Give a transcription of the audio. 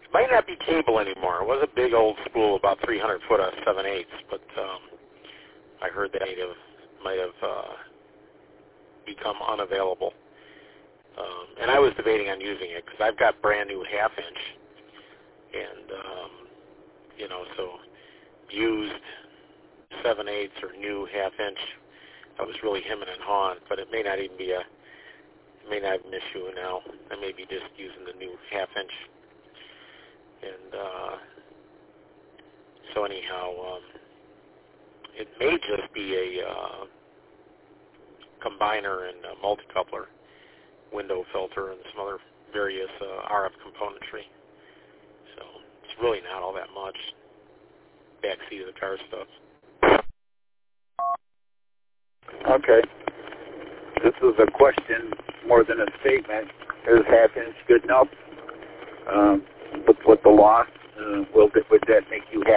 Might not be cable anymore. It was a big old spool, about 300 foot of 7/8, but I heard that might have become unavailable. And I was debating on using it because I've got brand new half-inch, and so used 7/8 or new half-inch, I was really hemming and hawing, but it may not even be an issue now. I may be just using the new half-inch. And so anyhow, it may just be a combiner and a multicoupler, window filter, and some other various RF componentry. So it's really not all that much. Backseat of the car stuff. Okay. This is a question more than a statement. Is half-inch good enough? With the loss, would that make you